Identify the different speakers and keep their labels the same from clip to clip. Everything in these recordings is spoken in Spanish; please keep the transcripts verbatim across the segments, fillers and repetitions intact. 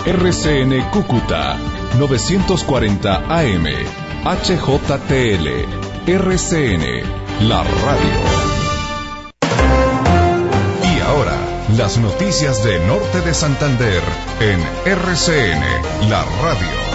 Speaker 1: R C N Cúcuta, novecientos cuarenta A M, H J T L, R C N, la radio. Y ahora, las noticias de Norte de Santander en R C N, la radio.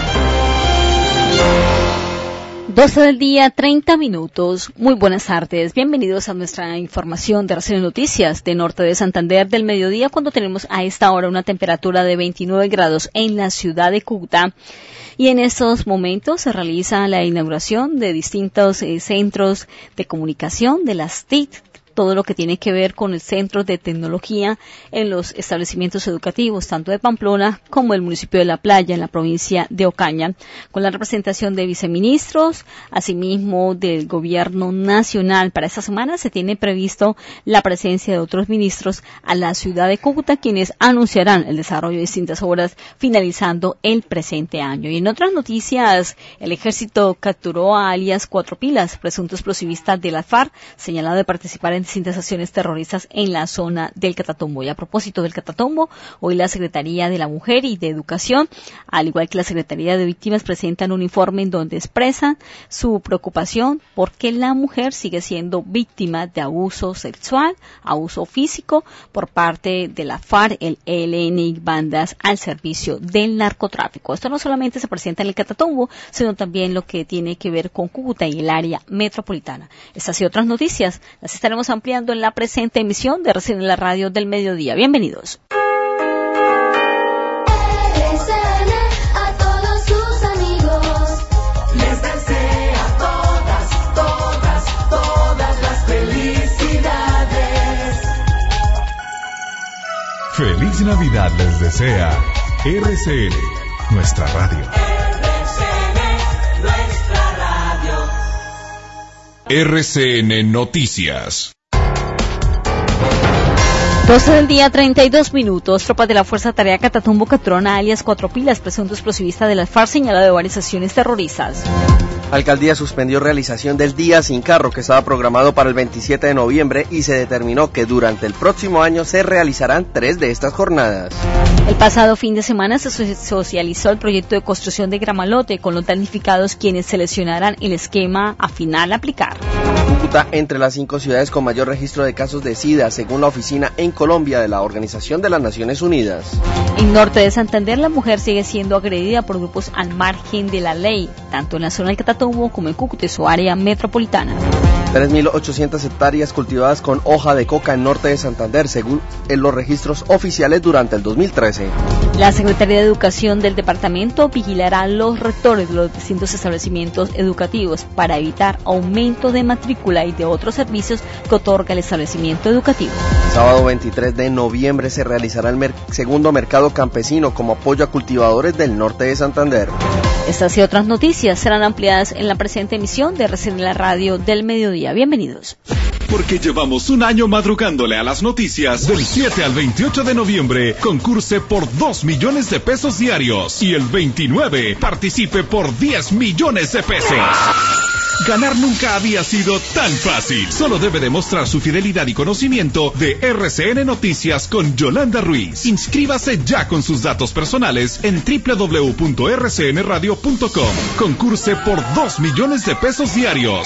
Speaker 2: doce del día, treinta minutos. Muy buenas tardes. Bienvenidos a nuestra información de R C N Noticias de Norte de Santander del mediodía, cuando tenemos a esta hora una temperatura de veintinueve grados en la ciudad de Cúcuta. Y en estos momentos se realiza la inauguración de distintos eh, centros de comunicación de las T I C, todo lo que tiene que ver con el centro de tecnología en los establecimientos educativos, tanto de Pamplona como del municipio de La Playa, en la provincia de Ocaña, con la representación de viceministros, asimismo del gobierno nacional. Para esta semana se tiene previsto la presencia de otros ministros a la ciudad de Cúcuta, quienes anunciarán el desarrollo de distintas obras finalizando el presente año. Y en otras noticias, el ejército capturó a alias Cuatro Pilas, presunto explosivista de la FARC, señalado de participar en distintas acciones terroristas en la zona del Catatumbo. Y a propósito del Catatumbo, hoy la Secretaría de la Mujer y de Educación, al igual que la Secretaría de Víctimas, presentan un informe en donde expresan su preocupación porque la mujer sigue siendo víctima de abuso sexual, abuso físico por parte de la FARC, el E L N y bandas al servicio del narcotráfico. Esto no solamente se presenta en el Catatumbo, sino también lo que tiene que ver con Cúcuta y el área metropolitana. Estas y otras noticias las estaremos ampliando en la presente emisión de R C N, la radio del mediodía. Bienvenidos.
Speaker 1: Feliz Navidad les desea R C N, nuestra radio.
Speaker 3: R C N, nuestra radio.
Speaker 1: R C N Noticias.
Speaker 2: doce del día, treinta y dos minutos. Tropas de la Fuerza Tarea Catatumbo capturaron a alias Cuatro Pilas, presunto explosivista de la FARC, señalado de varias acciones terroristas.
Speaker 4: Alcaldía suspendió realización del Día Sin Carro, que estaba programado para el veintisiete de noviembre, y se determinó que durante el próximo año se realizarán tres de estas jornadas.
Speaker 2: El pasado fin de semana se socializó el proyecto de construcción de Gramalote con los damnificados, quienes seleccionarán el esquema a final a aplicar.
Speaker 4: Cúcuta entre las cinco ciudades con mayor registro de casos de SIDA, según la oficina en Colombia de la Organización de las Naciones Unidas.
Speaker 2: En Norte de Santander, la mujer sigue siendo agredida por grupos al margen de la ley, tanto en la zona del Catatumbo como en Cúcuta y su área metropolitana.
Speaker 4: tres mil ochocientas hectáreas cultivadas con hoja de coca en Norte de Santander, según en los registros oficiales durante el dos mil trece.
Speaker 2: La Secretaría de Educación del departamento vigilará a los rectores de los distintos establecimientos educativos para evitar aumento de matrícula y de otros servicios que otorga el establecimiento educativo.
Speaker 4: Sábado veintitrés de noviembre se realizará el mer- segundo mercado campesino como apoyo a cultivadores del Norte de Santander.
Speaker 2: Estas y otras noticias serán ampliadas en la presente emisión de R C N, la radio del mediodía. Bienvenidos.
Speaker 1: Porque llevamos un año madrugándole a las noticias. Del siete al veintiocho de noviembre, concurse por dos millones de pesos diarios. Y el veintinueve, participe por diez millones de pesos. Ganar nunca había sido tan fácil. Solo debe demostrar su fidelidad y conocimiento de R C N Noticias con Yolanda Ruiz. Inscríbase ya con sus datos personales en doble u doble u doble u punto r c n radio punto com. Concurse por dos millones de pesos diarios.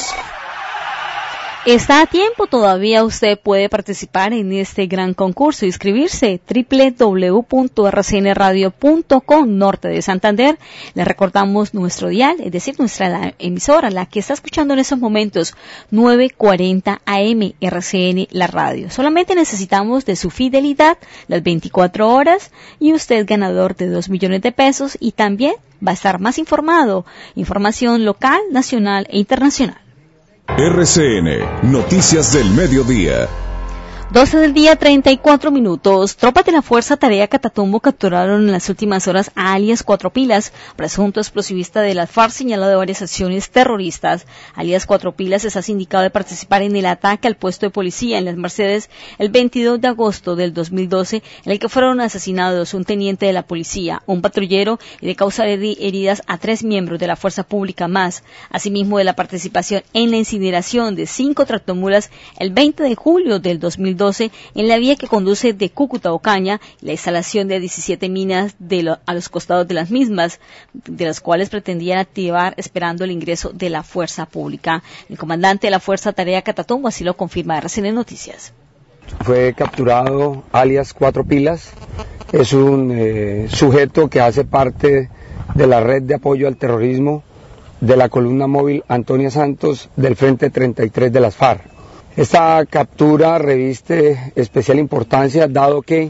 Speaker 2: Está a tiempo, todavía usted puede participar en este gran concurso, inscribirse, doble u doble u doble u punto r c n radio punto com, Norte de Santander. Le recordamos nuestro dial, es decir, nuestra emisora, la que está escuchando en estos momentos, novecientos cuarenta A M, R C N, la radio. Solamente necesitamos de su fidelidad las veinticuatro horas y usted es ganador de dos millones de pesos, y también va a estar más informado, información local, nacional e internacional.
Speaker 1: R C N, Noticias del Mediodía.
Speaker 2: doce del día, treinta y cuatro minutos. Tropas de la Fuerza Tarea Catatumbo capturaron en las últimas horas a alias Cuatro Pilas, presunto explosivista de la FARC, señalado de varias acciones terroristas. Alias Cuatro Pilas está sindicado de participar en el ataque al puesto de policía en Las Mercedes el veintidós de agosto del dos mil doce, en el que fueron asesinados un teniente de la policía, un patrullero, y de causar heridas a tres miembros de la fuerza pública más. Asimismo, de la participación en la incineración de cinco tractomulas el veinte de julio del dos mil mil doce en la vía que conduce de Cúcuta a Ocaña y la instalación de diecisiete minas de lo, a los costados de las mismas, de las cuales pretendían activar esperando el ingreso de la fuerza pública. El comandante de la Fuerza Tarea Catatumbo así lo confirma R C N Noticias.
Speaker 5: Fue capturado alias Cuatro Pilas, es un eh, sujeto que hace parte de la red de apoyo al terrorismo de la columna móvil Antonia Santos del Frente treinta y tres de las FARC. Esta captura reviste especial importancia dado que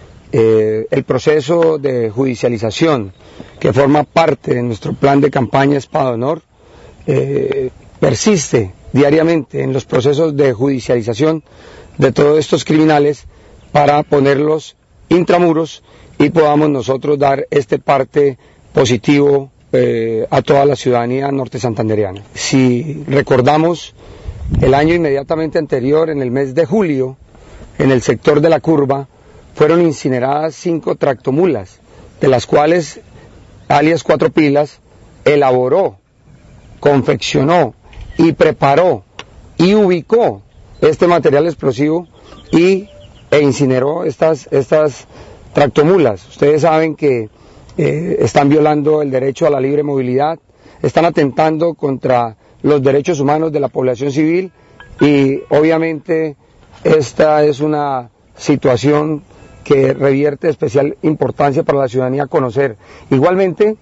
Speaker 5: eh, el proceso de judicialización que forma parte de nuestro plan de campaña Espada de Honor eh, persiste diariamente en los procesos de judicialización de todos estos criminales para ponerlos intramuros y podamos nosotros dar este parte positivo Eh, a toda la ciudadanía norte santandereana. Si recordamos el año inmediatamente anterior, en el mes de julio, en el sector de la Curva, fueron incineradas cinco tractomulas, de las cuales alias Cuatro Pilas elaboró, confeccionó y preparó y ubicó este material explosivo y, e incineró estas, estas tractomulas. Ustedes saben que Eh, están violando el derecho a la libre movilidad, están atentando contra los derechos humanos de la población civil y obviamente esta es una situación que revierte especial importancia para la ciudadanía conocer. Igualmente,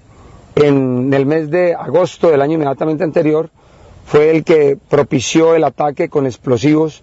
Speaker 5: en el mes de agosto del año inmediatamente anterior, fue el que propició el ataque con explosivos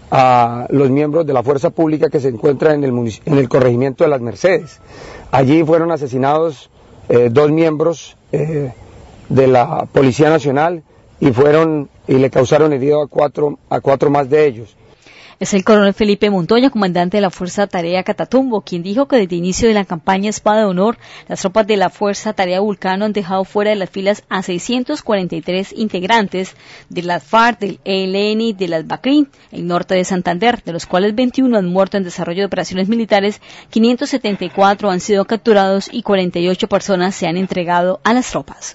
Speaker 5: a los miembros de la fuerza pública que se encuentra en el, en el corregimiento de Las Mercedes. Allí fueron asesinados eh, dos miembros eh, de la Policía Nacional y fueron y le causaron herido a cuatro a cuatro más de ellos.
Speaker 2: Es el coronel Felipe Montoya, comandante de la Fuerza Tarea Catatumbo, quien dijo que desde el inicio de la campaña Espada de Honor, las tropas de la Fuerza Tarea Vulcano han dejado fuera de las filas a seiscientos cuarenta y tres integrantes de las FARC, del E L N y de las BACRIM, el norte de Santander, de los cuales veintiuno han muerto en desarrollo de operaciones militares, quinientos setenta y cuatro han sido capturados y cuarenta y ocho personas se han entregado a las tropas.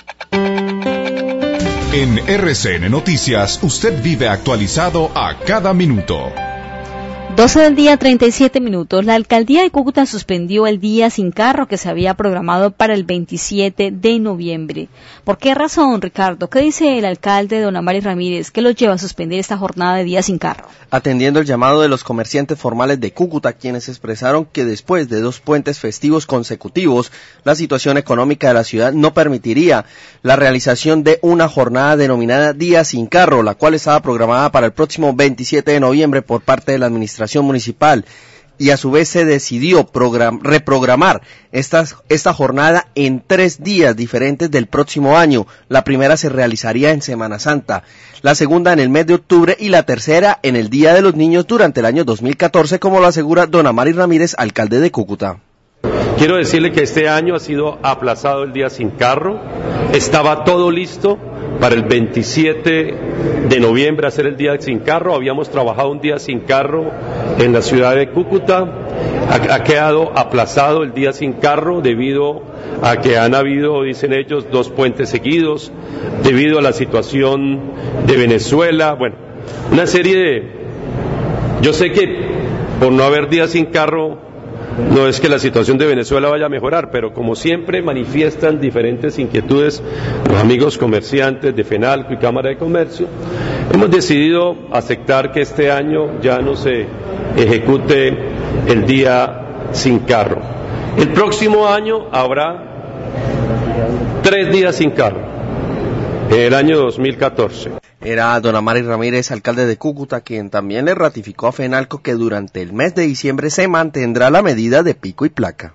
Speaker 1: En R C N Noticias, usted vive actualizado a cada minuto.
Speaker 2: doce del día, treinta y siete minutos. La alcaldía de Cúcuta suspendió el día sin carro que se había programado para el veintisiete de noviembre. ¿Por qué razón, Ricardo? ¿Qué dice el alcalde, don Amari Ramírez? ¿Qué los lleva a suspender esta jornada de día sin carro?
Speaker 4: Atendiendo el llamado de los comerciantes formales de Cúcuta, quienes expresaron que después de dos puentes festivos consecutivos, la situación económica de la ciudad no permitiría la realización de una jornada denominada Día sin Carro, la cual estaba programada para el próximo veintisiete de noviembre por parte de la administración municipal, y a su vez se decidió program, reprogramar esta, esta jornada en tres días diferentes del próximo año. La primera se realizaría en Semana Santa, la segunda en el mes de octubre y la tercera en el Día de los Niños durante el año dos mil catorce, como lo asegura don Amari Ramírez, alcalde de Cúcuta.
Speaker 6: Quiero decirle que este año ha sido aplazado el Día sin Carro, estaba todo listo para el veintisiete de noviembre hacer el Día sin Carro, habíamos trabajado un Día sin Carro en la ciudad de Cúcuta, ha, ha quedado aplazado el Día sin Carro debido a que han habido, dicen ellos, dos puentes seguidos, debido a la situación de Venezuela, bueno, una serie de... Yo sé que por no haber Día sin Carro no es que la situación de Venezuela vaya a mejorar, pero como siempre manifiestan diferentes inquietudes los amigos comerciantes de FENALCO y Cámara de Comercio, hemos decidido aceptar que este año ya no se ejecute el Día sin Carro. El próximo año habrá tres días sin carro, en el año dos mil catorce.
Speaker 4: Era don Amari Ramírez, alcalde de Cúcuta, quien también le ratificó a FENALCO que durante el mes de diciembre se mantendrá la medida de pico y placa.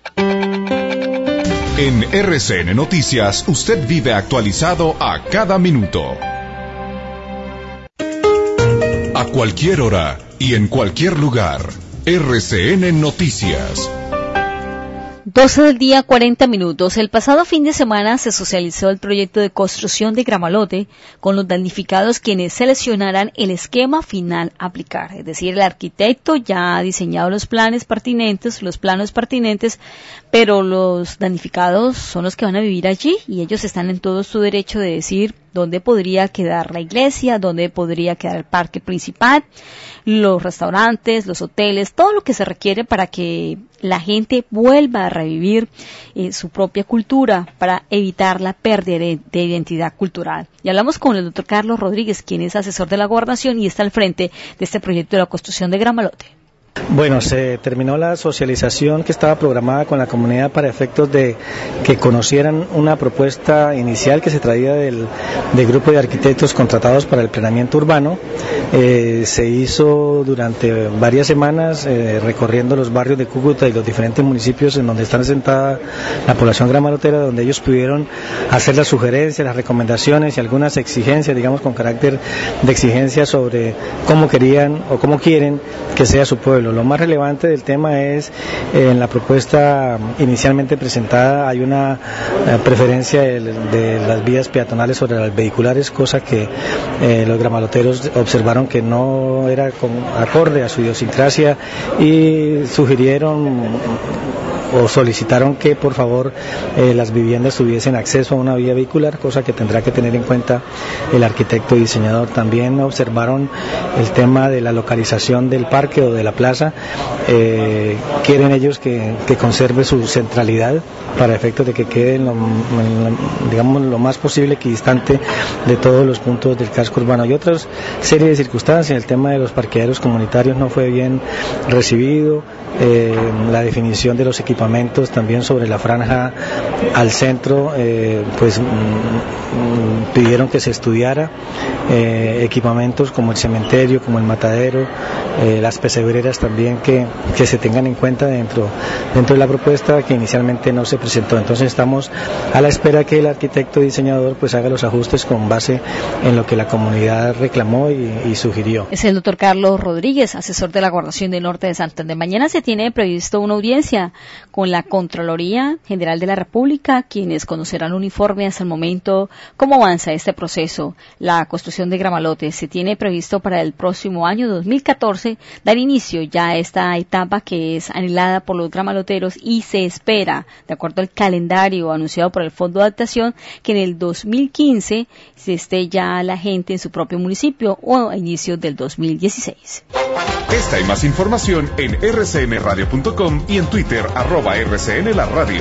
Speaker 1: En R C N Noticias, usted vive actualizado a cada minuto. A cualquier hora y en cualquier lugar, R C N Noticias.
Speaker 2: doce del día, cuarenta minutos. El pasado fin de semana se socializó el proyecto de construcción de Gramalote con los damnificados quienes seleccionarán el esquema final a aplicar. Es decir, el arquitecto ya ha diseñado los planes pertinentes, los planos pertinentes, pero los damnificados son los que van a vivir allí y ellos están en todo su derecho de decir dónde podría quedar la iglesia, dónde podría quedar el parque principal, los restaurantes, los hoteles, todo lo que se requiere para que la gente vuelva a revivir eh, su propia cultura para evitar la pérdida de, de identidad cultural. Y hablamos con el doctor Carlos Rodríguez, quien es asesor de la Gobernación y está al frente de este proyecto de la construcción de Gran Malote.
Speaker 7: Bueno, se terminó la socialización que estaba programada con la comunidad para efectos de que conocieran una propuesta inicial que se traía del, del grupo de arquitectos contratados para el planeamiento urbano. Eh, se hizo durante varias semanas eh, recorriendo los barrios de Cúcuta y los diferentes municipios en donde está sentada la población gramalotera, donde ellos pudieron hacer las sugerencias, las recomendaciones y algunas exigencias, digamos con carácter de exigencia sobre cómo querían o cómo quieren que sea su pueblo. Lo más relevante del tema es, eh, en la propuesta inicialmente presentada hay una eh, preferencia de, de las vías peatonales sobre las vehiculares, cosa que eh, los gramaloteros observaron que no era con, acorde a su idiosincrasia y sugirieron o solicitaron que por favor eh, las viviendas tuviesen acceso a una vía vehicular, cosa que tendrá que tener en cuenta el arquitecto y diseñador. También observaron el tema de la localización del parque o de la plaza. Eh, quieren ellos que, que conserve su centralidad para efectos de que quede lo, digamos, lo más posible equidistante de todos los puntos del casco urbano. Y otras serie de circunstancias. El tema de los parqueaderos comunitarios no fue bien recibido. Eh, la definición de los equipamientos también sobre la franja al centro, eh, pues mm, mm, pidieron que se estudiara eh, equipamientos como el cementerio, como el matadero, eh, las pesebreras también que, que se tengan en cuenta dentro, dentro de la propuesta que inicialmente no se presentó. Entonces estamos a la espera que el arquitecto y diseñador pues haga los ajustes con base en lo que la comunidad reclamó y, y sugirió.
Speaker 2: Es el doctor Carlos Rodríguez, asesor de la Gobernación del Norte de Santander. Mañana se tiene previsto una audiencia con la Contraloría General de la República, quienes conocerán un informe hasta el momento cómo avanza este proceso. La construcción de Gramalote se tiene previsto para el próximo año dos mil catorce dar inicio ya a esta etapa que es anhelada por los gramaloteros y se espera, de acuerdo al calendario anunciado por el Fondo de Adaptación, que en el dos mil quince se esté ya la gente en su propio municipio o a inicios del dos mil dieciséis.
Speaker 1: Esta y más información en erre ce ene radio punto com y en Twitter, arroba erre ce ene la radio.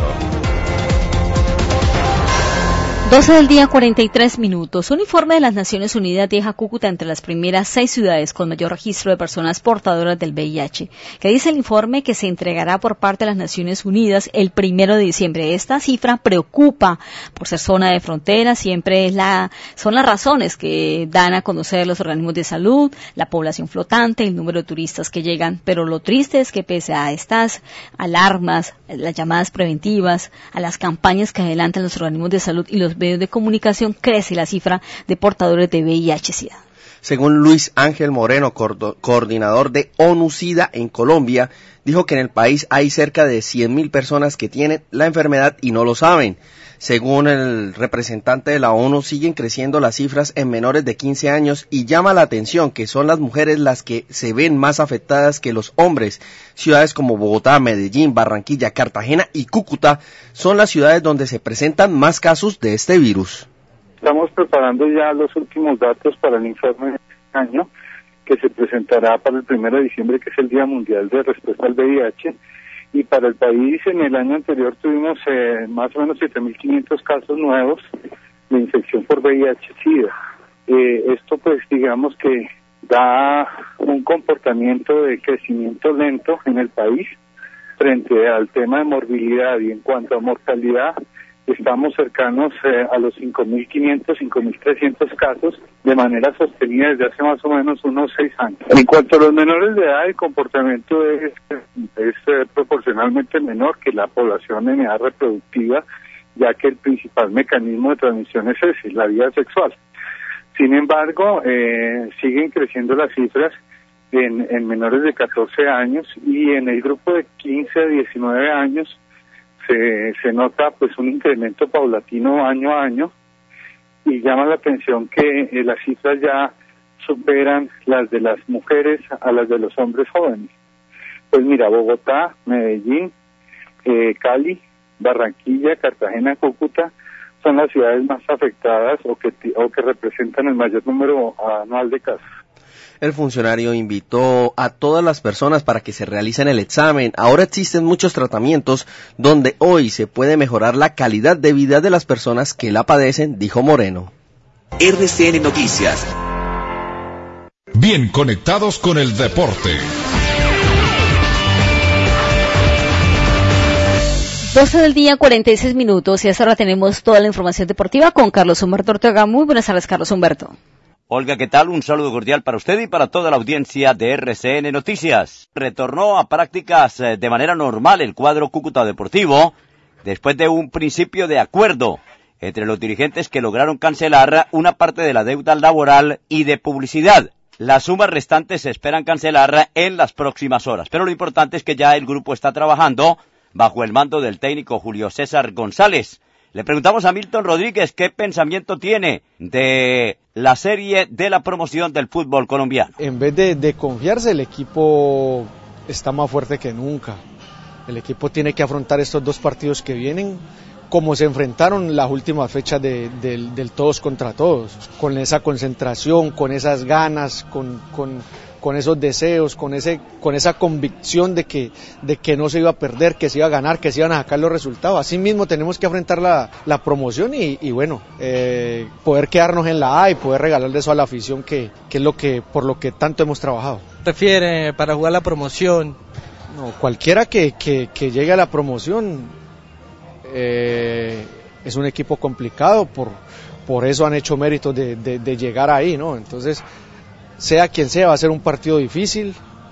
Speaker 2: doce del día, cuarenta y tres minutos. Un informe de las Naciones Unidas deja a Cúcuta entre las primeras seis ciudades con mayor registro de personas portadoras del V I H. ¿Qué dice el informe? Que se entregará por parte de las Naciones Unidas el primero de diciembre. Esta cifra preocupa por ser zona de frontera. Siempre es la, son las razones que dan a conocer los organismos de salud, la población flotante, el número de turistas que llegan. Pero lo triste es que pese a estas alarmas, las llamadas preventivas, a las campañas que adelantan los organismos de salud y los medios de comunicación, crece la cifra de portadores de V I H-Sida.
Speaker 4: Según Luis Ángel Moreno, coordinador de ONU-Sida en Colombia, dijo que en el país hay cerca de cien mil personas que tienen la enfermedad y no lo saben. Según el representante de la ONU, siguen creciendo las cifras en menores de quince años y llama la atención que son las mujeres las que se ven más afectadas que los hombres. Ciudades como Bogotá, Medellín, Barranquilla, Cartagena y Cúcuta son las ciudades donde se presentan más casos de este virus.
Speaker 8: Estamos preparando ya los últimos datos para el informe de este año, que se presentará para el primero de diciembre, que es el Día Mundial de Respuesta al V I H. Y para el país, en el año anterior tuvimos eh, más o menos siete mil quinientos casos nuevos de infección por V I H-Sida. Eh, esto pues digamos que da un comportamiento de crecimiento lento en el país frente al tema de morbilidad, y en cuanto a mortalidad estamos cercanos eh, a los cinco mil quinientos, cinco mil trescientos casos de manera sostenida desde hace más o menos unos seis años. En cuanto a los menores de edad, el comportamiento es, es eh, proporcionalmente menor que la población en edad reproductiva, ya que el principal mecanismo de transmisión es ese, la vía sexual. Sin embargo, eh, siguen creciendo las cifras en, en menores de catorce años, y en el grupo de quince a diecinueve años Se, se nota pues un incremento paulatino año a año, y llama la atención que eh, las cifras ya superan las de las mujeres a las de los hombres jóvenes. Pues mira, Bogotá, Medellín, eh, Cali, Barranquilla, Cartagena, Cúcuta son las ciudades más afectadas o que, o que representan el mayor número anual de casos.
Speaker 4: El funcionario invitó a todas las personas para que se realicen el examen. Ahora existen muchos tratamientos donde hoy se puede mejorar la calidad de vida de las personas que la padecen, dijo Moreno.
Speaker 1: R C N Noticias. Bien conectados con el deporte.
Speaker 2: doce del día, cuarenta y seis minutos, y hasta ahora tenemos toda la información deportiva con Carlos Humberto Ortega. Muy buenas tardes, Carlos Humberto.
Speaker 9: Olga, ¿qué tal? Un saludo cordial para usted y para toda la audiencia de R C N Noticias. Retornó a prácticas de manera normal el cuadro Cúcuta Deportivo después de un principio de acuerdo entre los dirigentes que lograron cancelar una parte de la deuda laboral y de publicidad. Las sumas restantes se esperan cancelar en las próximas horas, pero lo importante es que ya el grupo está trabajando bajo el mando del técnico Julio César González. Le preguntamos a Milton Rodríguez qué pensamiento tiene de la serie de la promoción del fútbol colombiano.
Speaker 10: En vez de, de confiarse, el equipo está más fuerte que nunca. El equipo tiene que afrontar estos dos partidos que vienen como se enfrentaron las últimas fechas de, de, del todos contra todos, con esa concentración, con esas ganas, con, con, con esos deseos, con ese, con esa convicción de que, de que no se iba a perder, que se iba a ganar, que se iban a sacar los resultados. Así mismo tenemos que afrontar la, la promoción y, y bueno, eh, poder quedarnos en la A y poder regalarle eso a la afición, que, que es lo que, por lo que tanto hemos trabajado.
Speaker 11: ¿Prefiere para jugar la promoción?
Speaker 10: No, cualquiera que, que, que llegue a la promoción eh, es un equipo complicado, por, por eso han hecho méritos de, de, de llegar ahí, ¿no? Entonces, sea quien sea, va a ser un partido difícil,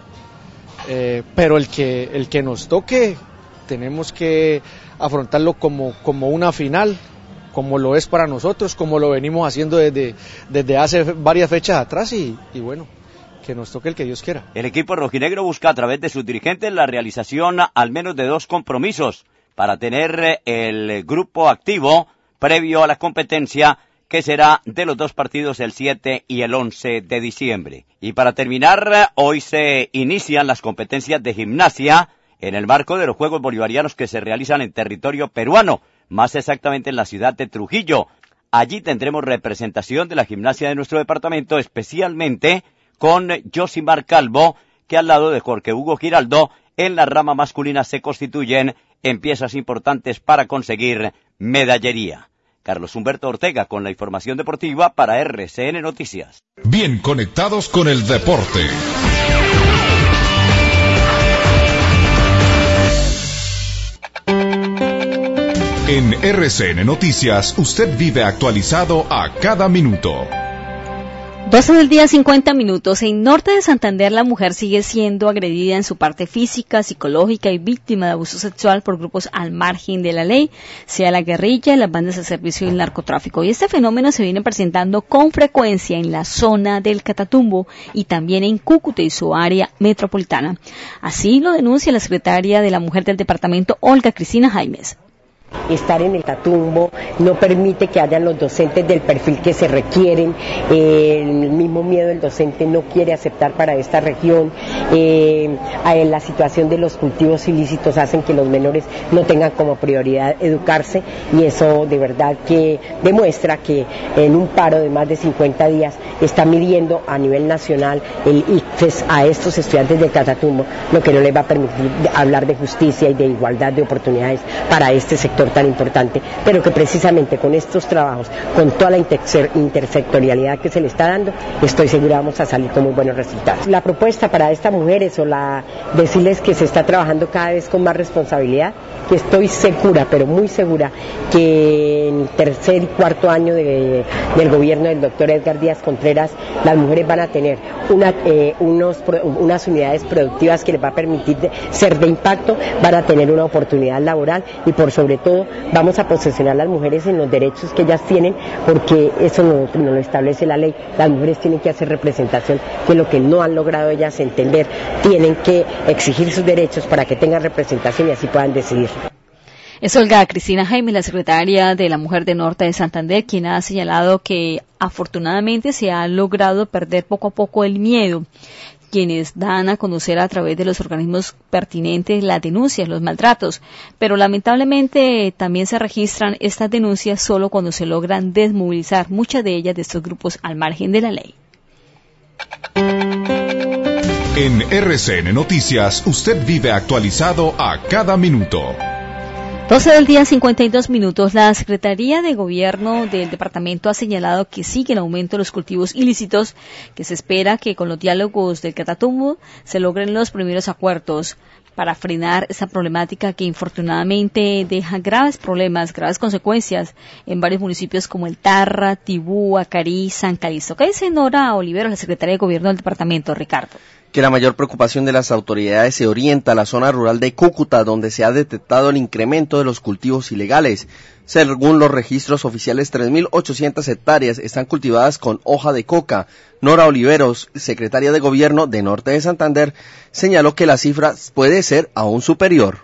Speaker 10: eh, pero el que, el que nos toque tenemos que afrontarlo como, como una final, como lo es para nosotros, como lo venimos haciendo desde, desde hace varias fechas atrás y, y bueno, que nos toque el que Dios quiera.
Speaker 9: El equipo rojinegro busca a través de sus dirigentes la realización al menos de dos compromisos para tener el grupo activo previo a la competencia, que será de los dos partidos el siete y el once de diciembre. Y para terminar, hoy se inician las competencias de gimnasia en el marco de los Juegos Bolivarianos que se realizan en territorio peruano, más exactamente en la ciudad de Trujillo. Allí tendremos representación de la gimnasia de nuestro departamento, especialmente con Josimar Calvo, que al lado de Jorge Hugo Giraldo, en la rama masculina se constituyen en piezas importantes para conseguir medallería. Carlos Humberto Ortega con la información deportiva para R C N Noticias.
Speaker 1: Bien conectados con el deporte. En R C N Noticias, usted vive actualizado a cada minuto.
Speaker 2: doce del día, cincuenta minutos. En Norte de Santander, la mujer sigue siendo agredida en su parte física, psicológica y víctima de abuso sexual por grupos al margen de la ley, sea la guerrilla, las bandas de servicio y el narcotráfico. Y este fenómeno se viene presentando con frecuencia en la zona del Catatumbo y también en Cúcuta y su área metropolitana. Así lo denuncia la secretaria de la Mujer del departamento, Olga Cristina Jaimes.
Speaker 12: Estar en el Catatumbo no permite que hayan los docentes del perfil que se requieren, eh, el mismo miedo el docente no quiere aceptar para esta región, eh, en la situación de los cultivos ilícitos hacen que los menores no tengan como prioridad educarse, y eso de verdad que demuestra que en un paro de más de cincuenta días está midiendo a nivel nacional el I C F E S a estos estudiantes del Catatumbo, lo que no les va a permitir hablar de justicia y de igualdad de oportunidades para este sector tan importante, pero que precisamente con estos trabajos, con toda la intersectorialidad que se le está dando, estoy segura vamos a salir con muy buenos resultados. La propuesta para estas mujeres, o la decirles que se está trabajando cada vez con más responsabilidad, que estoy segura, pero muy segura, que en el tercer y cuarto año de, del gobierno del doctor Edgar Díaz Contreras, las mujeres van a tener una, eh, unos, unas unidades productivas que les va a permitir de, ser de impacto, van a tener una oportunidad laboral y por sobre todo vamos a posicionar a las mujeres en los derechos que ellas tienen, porque eso no, no lo establece la ley. Las mujeres tienen que hacer representación, que lo que no han logrado ellas entender, tienen que exigir sus derechos para que tengan representación y así puedan decidir.
Speaker 2: Es Olga Cristina Jaimes, la secretaria de la Mujer de Norte de Santander, quien ha señalado que afortunadamente se ha logrado perder poco a poco el miedo. quienes dan a conocer a través de los organismos pertinentes las denuncias, los maltratos, pero lamentablemente también se registran estas denuncias solo cuando se logran desmovilizar muchas de ellas de estos grupos al margen de la ley.
Speaker 1: En R C N Noticias, usted vive actualizado a cada minuto.
Speaker 2: doce del día, cincuenta y dos minutos. La Secretaría de Gobierno del departamento ha señalado que sigue el aumento de los cultivos ilícitos, que se espera que con los diálogos del Catatumbo se logren los primeros acuerdos para frenar esa problemática que infortunadamente deja graves problemas, graves consecuencias en varios municipios como El Tarra, Tibú, Acarí, San Calixto. ¿Qué dice Nora Olivero, la Secretaria de Gobierno del departamento, Ricardo?
Speaker 4: Que la mayor preocupación de las autoridades se orienta a la zona rural de Cúcuta, donde se ha detectado el incremento de los cultivos ilegales. Según los registros oficiales, tres mil ochocientas hectáreas están cultivadas con hoja de coca. Nora Oliveros, secretaria de Gobierno de Norte de Santander, señaló que la cifra puede ser aún superior.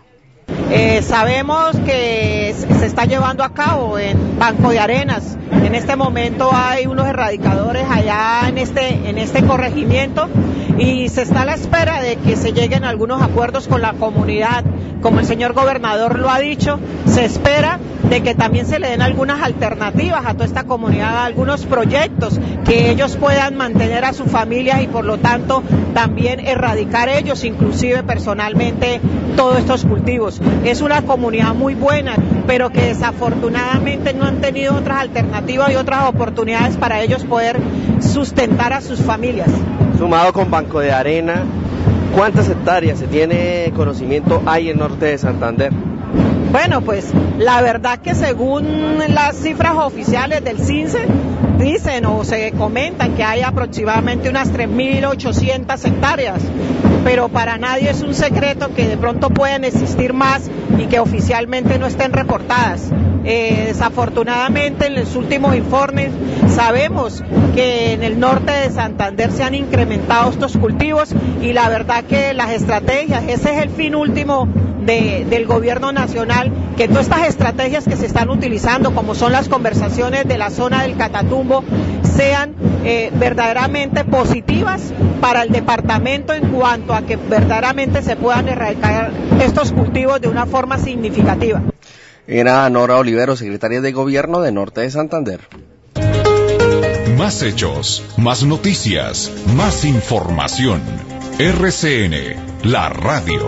Speaker 13: Eh, sabemos que se está llevando a cabo en Banco de Arenas. En este momento hay unos erradicadores allá en este, en este corregimiento y se está a la espera de que se lleguen algunos acuerdos con la comunidad. Como el señor gobernador lo ha dicho, se espera de que también se le den algunas alternativas a toda esta comunidad, algunos proyectos que ellos puedan mantener a sus familias y por lo tanto también erradicar ellos, inclusive personalmente, todos estos cultivos. Es una comunidad muy buena, pero que desafortunadamente no han tenido otras alternativas y otras oportunidades para ellos poder sustentar a sus familias.
Speaker 4: Sumado con Banco de Arena, ¿cuántas hectáreas se tiene conocimiento hay en Norte de Santander?
Speaker 13: Bueno, pues la verdad que según las cifras oficiales del C I N S E, dicen o se comentan que hay aproximadamente unas tres mil ochocientas hectáreas, pero para nadie es un secreto que de pronto pueden existir más y que oficialmente no estén reportadas. Eh, desafortunadamente en los últimos informes sabemos que en el norte de Santander se han incrementado estos cultivos y la verdad que las estrategias, ese es el fin último de, del gobierno nacional, que todas estas estrategias que se están utilizando, como son las conversaciones de la zona del Catatumbo, sean eh, verdaderamente positivas para el departamento en cuanto a que verdaderamente se puedan erradicar estos cultivos de una forma significativa.
Speaker 4: Era Nora Olivero, secretaria de Gobierno de Norte de Santander.
Speaker 1: Más hechos, más noticias, más información. R C N, la radio.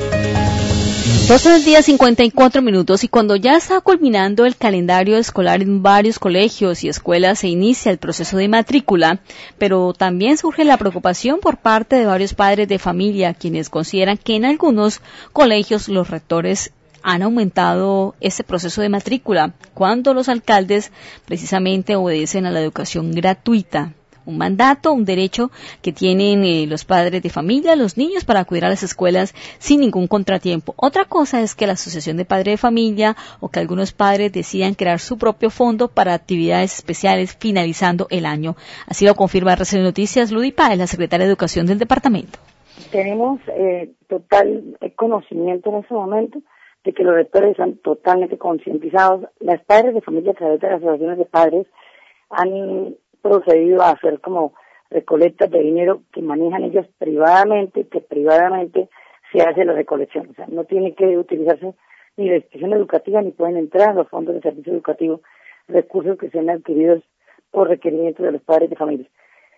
Speaker 2: doce del día, cincuenta y cuatro minutos, y cuando ya está culminando el calendario escolar en varios colegios y escuelas, se inicia el proceso de matrícula, pero también surge la preocupación por parte de varios padres de familia, quienes consideran que en algunos colegios los rectores han aumentado este proceso de matrícula, cuando los alcaldes precisamente obedecen a la educación gratuita. Un mandato, un derecho que tienen eh, los padres de familia, los niños, para acudir a las escuelas sin ningún contratiempo. Otra cosa es que la Asociación de Padres de Familia o que algunos padres decidan crear su propio fondo para actividades especiales finalizando el año. Así lo confirma R C N Noticias Ludy Páez, la secretaria de Educación del departamento.
Speaker 14: Tenemos eh, total conocimiento en ese momento de que los rectores están totalmente concientizados. Las padres de familia, a través de las asociaciones de padres, han procedido a hacer como recolectas de dinero que manejan ellos privadamente, que privadamente se hace la recolección. O sea, no tiene que utilizarse ni la institución educativa, ni pueden entrar a los fondos de servicio educativo recursos que sean adquiridos por requerimiento de los padres de familia.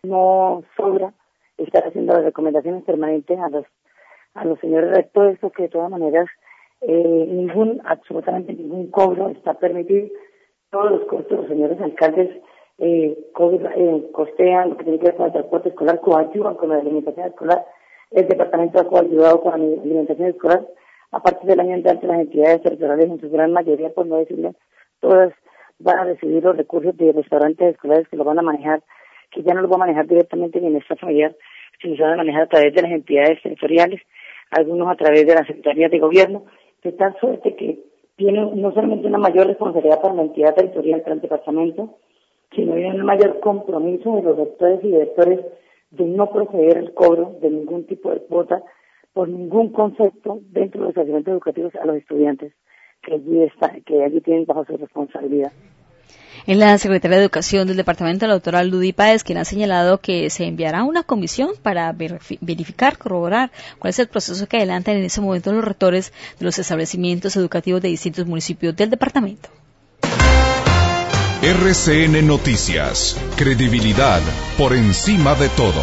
Speaker 14: No sobra estar haciendo las recomendaciones permanentes a los a los señores rectores, porque de todas maneras eh, ningún, absolutamente ningún cobro está permitido. Todos los costos, los señores alcaldes eh, co eh, costean lo que tiene que ver con el transporte escolar, coayudan con la alimentación escolar. El departamento ha coayudado con la alimentación escolar. A partir del año entrante, las entidades territoriales, en su gran mayoría, por no decirlo, todas van a recibir los recursos de restaurantes escolares que lo van a manejar, que ya no lo va a manejar directamente en esta familiar, sino se van a manejar a través de las entidades territoriales, algunos a través de las secretarías de gobierno, de tal suerte que tienen no solamente una mayor responsabilidad para la entidad territorial, para el departamento, sino un mayor compromiso de los rectores y directores de no proceder al cobro de ningún tipo de cuota por ningún concepto dentro de los establecimientos educativos a los estudiantes que allí está, que allí tienen bajo su responsabilidad.
Speaker 2: Es la secretaria de Educación del departamento, la doctora Ludy Páez, quien ha señalado que se enviará una comisión para verificar, corroborar cuál es el proceso que adelantan en ese momento los rectores de los establecimientos educativos de distintos municipios del departamento.
Speaker 1: R C N Noticias, credibilidad por encima de todo.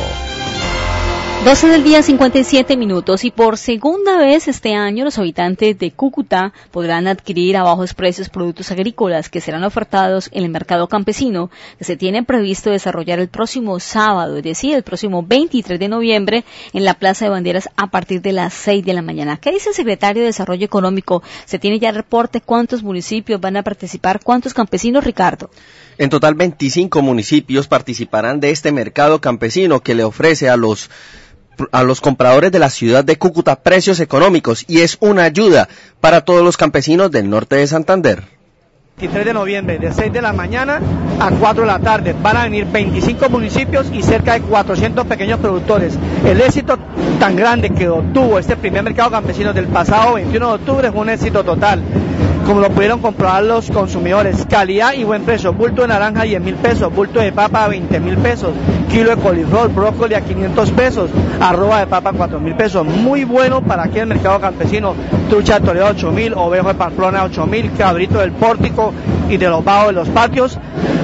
Speaker 2: doce del día, cincuenta y siete minutos, y por segunda vez este año los habitantes de Cúcuta podrán adquirir a bajos precios productos agrícolas que serán ofertados en el mercado campesino que se tiene previsto desarrollar el próximo sábado, es decir, el próximo veintitrés de noviembre en la Plaza de Banderas a partir de las seis de la mañana. ¿Qué dice el secretario de Desarrollo Económico? ¿Se tiene ya el reporte? ¿Cuántos municipios van a participar? ¿Cuántos campesinos, Ricardo?
Speaker 4: En total, veinticinco municipios participarán de este mercado campesino que le ofrece a los a los compradores de la ciudad de Cúcuta precios económicos y es una ayuda para todos los campesinos del norte de Santander.
Speaker 11: veintitrés de noviembre, de seis de la mañana a cuatro de la tarde. Van a venir veinticinco municipios y cerca de cuatrocientos pequeños productores. El éxito tan grande que obtuvo este primer mercado campesino del pasado veintiuno de octubre fue un éxito total. Como lo pudieron comprobar los consumidores, calidad y buen precio. Bulto de naranja a diez mil pesos, bulto de papa a veinte mil pesos, kilo de coliflor, brócoli a quinientos pesos, arroba de papa a cuatro mil pesos. Muy bueno para aquí el mercado campesino. Trucha de Toledo a ocho mil, ovejo de Pamplona a ocho mil, cabrito del pórtico y de los bajos de los patios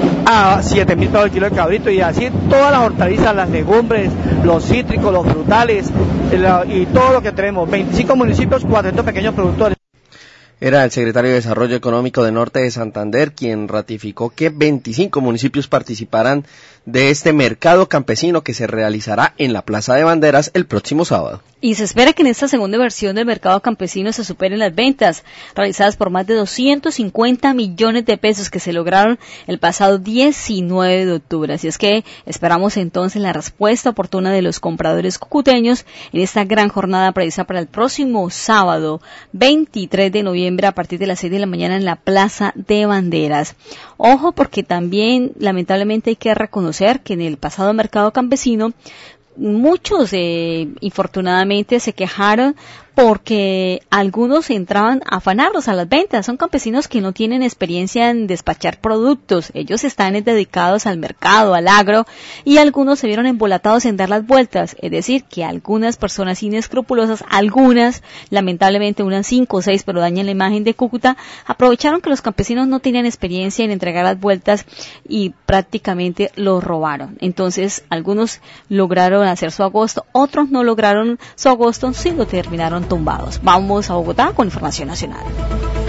Speaker 11: a siete mil pesos el kilo de cabrito, y así todas las hortalizas, las legumbres, los cítricos, los frutales y todo lo que tenemos. veinticinco municipios, cuatrocientos pequeños productores.
Speaker 4: Era el secretario de Desarrollo Económico de Norte de Santander quien ratificó que veinticinco municipios participarán de este mercado campesino que se realizará en la Plaza de Banderas el próximo sábado.
Speaker 2: Y se espera que en esta segunda versión del mercado campesino se superen las ventas realizadas por más de doscientos cincuenta millones de pesos que se lograron el pasado diecinueve de octubre. Así es que esperamos entonces la respuesta oportuna de los compradores cucuteños en esta gran jornada prevista para el próximo sábado veintitrés de noviembre a partir de las seis de la mañana en la Plaza de Banderas. Ojo, porque también lamentablemente hay que reconocer que en el pasado mercado campesino muchos eh, infortunadamente se quejaron porque algunos entraban a afanarlos a las ventas. Son campesinos que no tienen experiencia en despachar productos. Ellos están dedicados al mercado, al agro, y algunos se vieron embolatados en dar las vueltas. Es decir, que algunas personas inescrupulosas, algunas, lamentablemente unas cinco o seis, pero dañan la imagen de Cúcuta, aprovecharon que los campesinos no tenían experiencia en entregar las vueltas y prácticamente los robaron. Entonces, algunos lograron hacer su agosto, otros no lograron su agosto, sino terminaron tumbados. Vamos a Bogotá con información nacional.